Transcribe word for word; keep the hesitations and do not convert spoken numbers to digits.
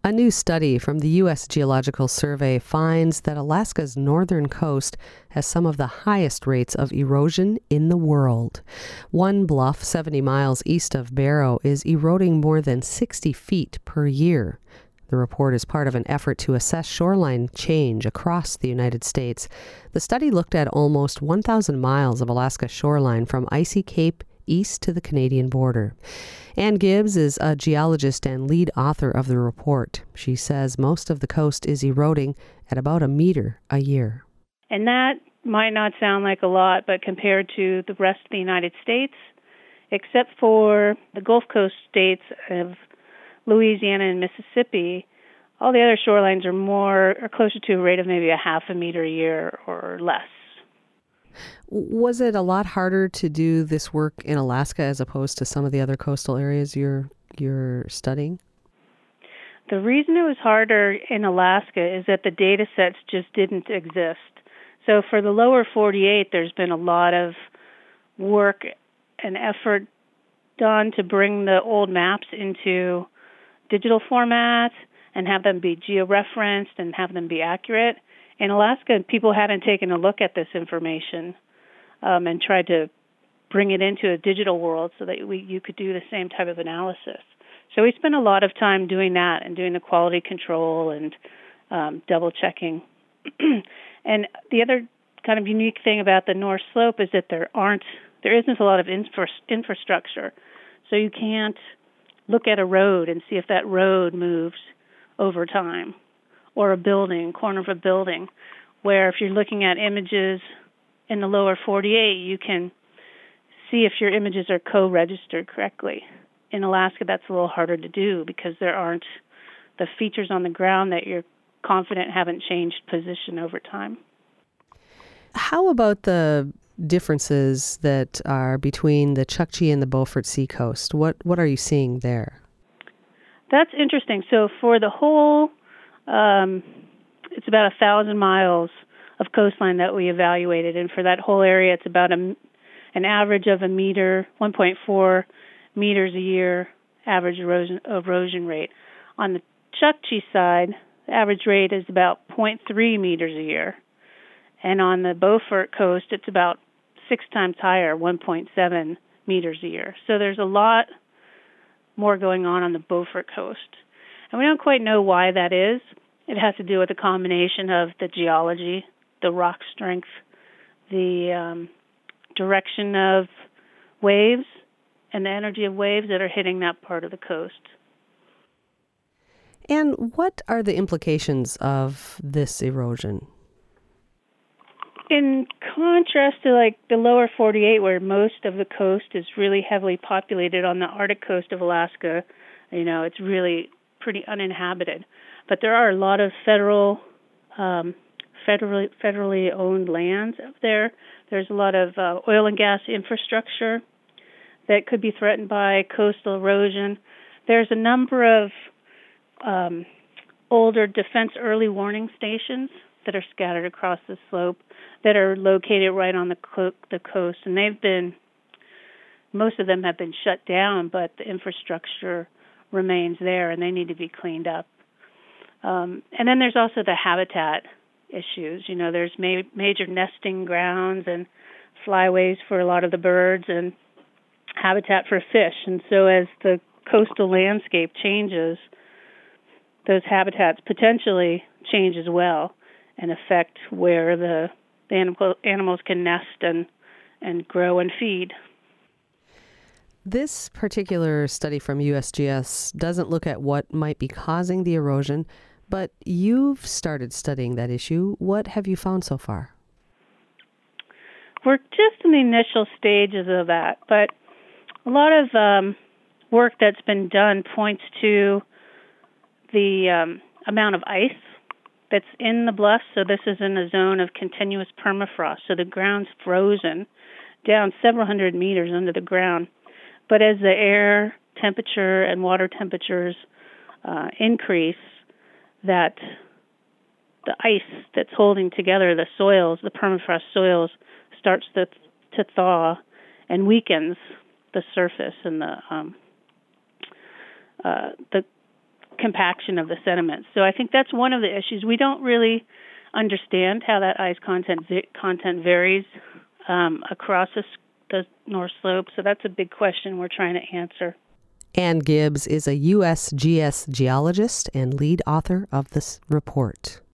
A new study from the U S Geological Survey finds that Alaska's northern coast has some of the highest rates of erosion in the world. One bluff seventy miles east of Barrow is eroding more than sixty feet per year. The report is part of an effort to assess shoreline change across the United States. The study looked at almost one thousand miles of Alaska shoreline from Icy Cape east to the Canadian border. Ann Gibbs is a geologist and lead author of the report. She says most of the coast is eroding at about a meter a year. And that might not sound like a lot, but compared to the rest of the United States, except for the Gulf Coast states of Louisiana and Mississippi, all the other shorelines are more are closer to a rate of maybe a half a meter a year or less. Was it a lot harder to do this work in Alaska as opposed to some of the other coastal areas you're you're studying? The reason it was harder in Alaska is that the data sets just didn't exist. So for the lower forty-eight, there's been a lot of work and effort done to bring the old maps into digital format and have them be georeferenced and have them be accurate. In Alaska, people hadn't taken a look at this information um, and tried to bring it into a digital world so that we, you could do the same type of analysis. So we spent a lot of time doing that and doing the quality control and um, double-checking. And the other kind of unique thing about the North Slope is that there aren't, there isn't a lot of infra- infrastructure. So you can't look at a road and see if that road moves over time, or a building, corner of a building, where if you're looking at images in the lower forty-eight, you can see if your images are co-registered correctly. In Alaska, that's a little harder to do because there aren't the features on the ground that you're confident haven't changed position over time. How about the differences that are between the Chukchi and the Beaufort Seacoast? What what are you seeing there? That's interesting. So for the whole Um, it's about a thousand miles of coastline that we evaluated, and for that whole area, it's about a, an average of a meter, one point four meters a year average erosion, erosion rate. On the Chukchi side, the average rate is about zero point three meters a year, and on the Beaufort coast, it's about six times higher, one point seven meters a year. So there's a lot more going on on the Beaufort coast. And we don't quite know why that is. It has to do with a combination of the geology, the rock strength, the um, direction of waves, and the energy of waves that are hitting that part of the coast. And what are the implications of this erosion? In contrast to like the lower forty-eight, where most of the coast is really heavily populated, on the Arctic coast of Alaska, you know, it's really pretty uninhabited. But there are a lot of federal, um, federally federally owned lands up there. There's a lot of uh, oil and gas infrastructure that could be threatened by coastal erosion. There's a number of um, older defense early warning stations that are scattered across the slope that are located right on the co- the coast, and they've been, most of them have been shut down, but the infrastructure remains there, and they need to be cleaned up. Um, and then there's also the habitat issues. You know, there's ma- major nesting grounds and flyways for a lot of the birds and habitat for fish. And so as the coastal landscape changes, those habitats potentially change as well and affect where the, the animal, animals can nest and, and grow and feed. This particular study from U S G S doesn't look at what might be causing the erosion, but you've started studying that issue. What have you found so far? We're just in the initial stages of that, but a lot of um, work that's been done points to the um, amount of ice that's in the bluffs. So this is in a zone of continuous permafrost, so the ground's frozen down several hundred meters under the ground. But as the air temperature and water temperatures uh, increase, that the ice that's holding together the soils, the permafrost soils, starts to, to thaw and weakens the surface, and the um, uh, the compaction of the sediments. So I think that's one of the issues. We don't really understand how that ice content content varies um, across the, the North Slope. So that's a big question we're trying to answer. Ann Gibbs is a U S G S geologist and lead author of this report.